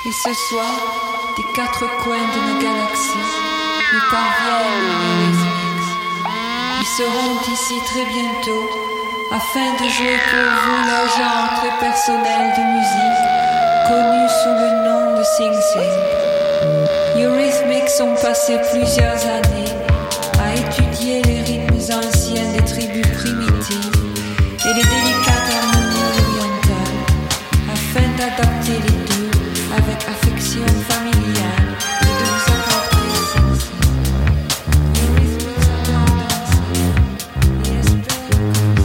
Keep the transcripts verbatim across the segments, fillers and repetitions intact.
Et ce soir, des quatre coins de nos galaxies, nous parviennent les Rhythmics. Ils seront ici très bientôt, afin de jouer pour vous leur genre très personnel de musique, connu sous le nom de Sing Sing. Eurythmics ont passé plusieurs années à étudier les rythmes anciens des tribus primitives et les délicates harmonies orientales, afin d'adapter les deux avec affection familiale et de vous apporter Sing Sing. Eurythmics adore danser et espère que vous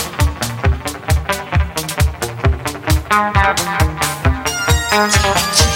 Thank you.